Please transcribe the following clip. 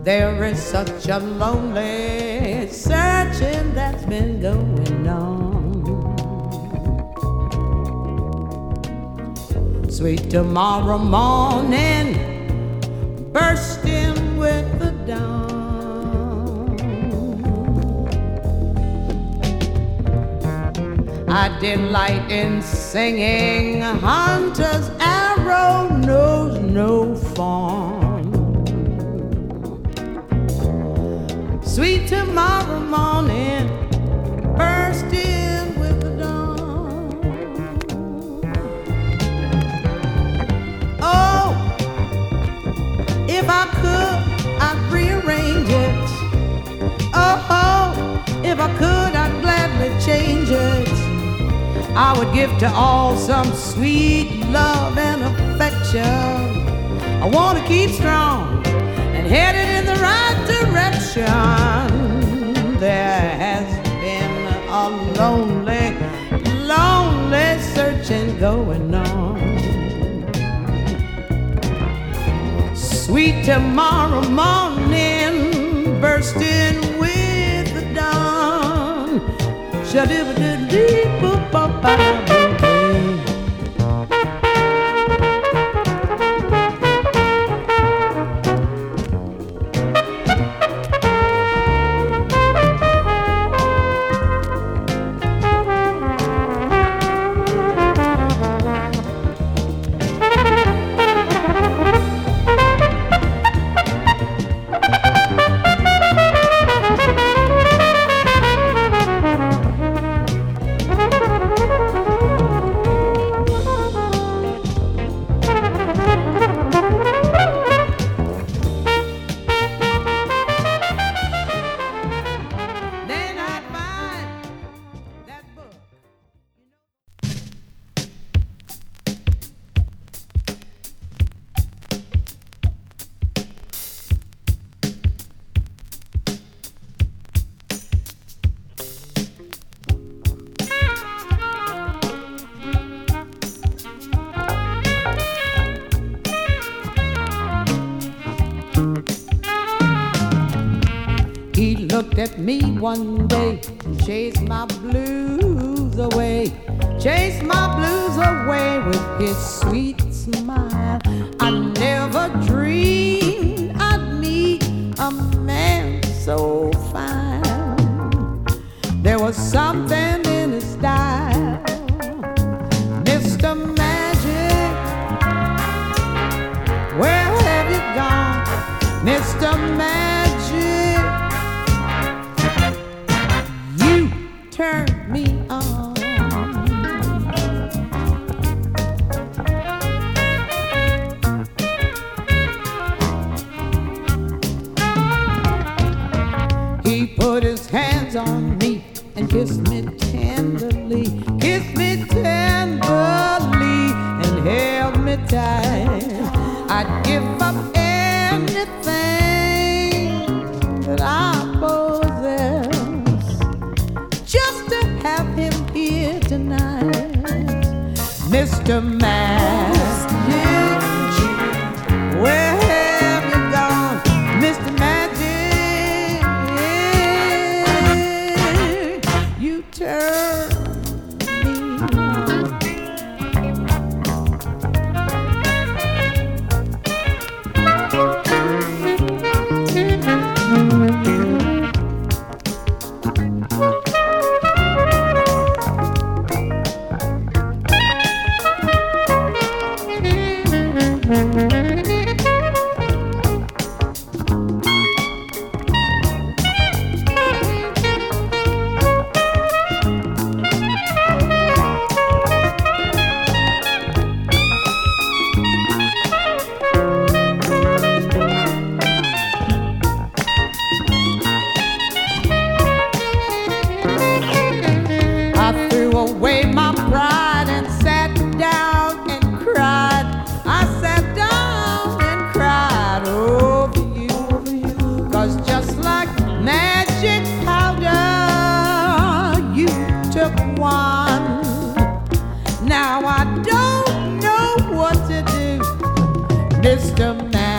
There is such a lonely searching that's been going on. Sweet tomorrow morning, bursting with the dawn. I delight in singing, hunter's arrow knows no fawn. Sweet tomorrow morning, bursting with the dawn. Oh, if I could, I'd rearrange it. Oh, if I could, I'd gladly change it. I would give to all some sweet love and affection. I want to keep strong and headed in the right direction. There has been a lonely, lonely searching going on. Sweet tomorrow morning, bursting with the dawn. Shadibba-dibba-dee-boop-ba-ba-ba. Looked at me one day, chased my blues away, chased my blues away with his sweet smile. I never dreamed I'd meet a man so fine. There was something in his style, Mr. Magic. Where have you gone, Mr. Magic? Turn me on. He put his hands on me and kissed me tenderly, and held me tight. I'd give up anything that I possess have him here tonight, Mr. Magic. Where have you gone, Mr. Magic? You turn me away my pride and sat down and cried. I sat down and cried over you. 'Cause just like magic powder, you took one. Now I don't know what to do, Mr. Man.